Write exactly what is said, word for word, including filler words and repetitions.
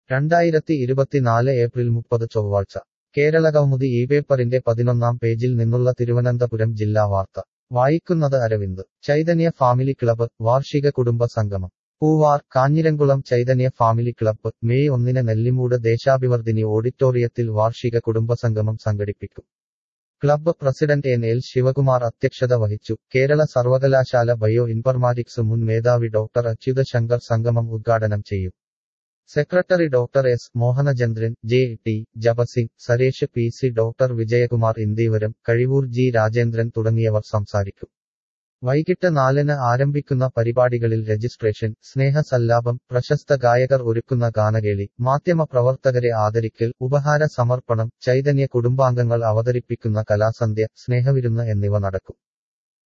രണ്ടായിരത്തി ഇരുപത്തിനാല് ഏപ്രിൽ മുപ്പത് ചൊവ്വാഴ്ച കേരളകൗമുദി ഈ പേപ്പറിന്റെ പതിനൊന്നാം പേജിൽ നിന്നുള്ള തിരുവനന്തപുരം ജില്ലാ വാർത്ത വായിക്കുന്നത് അരവിന്ദ് ചൈതന്യ ഫാമിലി ക്ലബ്ബ് വാർഷിക കുടുംബ സംഗമം Poovar Kanjiramkulam Chaitanya family club May ഒന്നിന് നെല്ലിമൂട് ദേശാഭിവർദ്ധിനി ഓഡിറ്റോറിയത്തിൽ വാർഷിക കുടുംബസംഗമം സംഘടിപ്പിക്കും club president N L Sivakumar അധ്യക്ഷത വഹിച്ചു കേരള സർവകലാശാല ബയോ ഇൻഫർമാറ്റിക്സ് മുൻ മേധാവി ഡോക്ടർ അച്യുത ശങ്കർ സംഗമം ഉദ്ഘാടനം ചെയ്യും secretary doctor S Mohanachandran J T Japasingh Suresh P C doctor Vijayakumar Indeevaram Kazhivoor G Rajendran തുടങ്ങിയവർ സംസാരിക്കും വൈകിട്ട് നാലിന് ആരംഭിക്കുന്ന പരിപാടികളിൽ രജിസ്ട്രേഷൻ സ്നേഹസല്ലാപം പ്രശസ്ത ഗായകർ ഒരുക്കുന്ന ഗാനകേളി മാധ്യമ പ്രവർത്തകരെ ആദരിക്കൽ ഉപഹാര സമർപ്പണം ചൈതന്യ കുടുംബാംഗങ്ങൾ അവതരിപ്പിക്കുന്ന കലാസന്ധ്യ സ്നേഹവിരുന്ന് എന്നിവ നടക്കും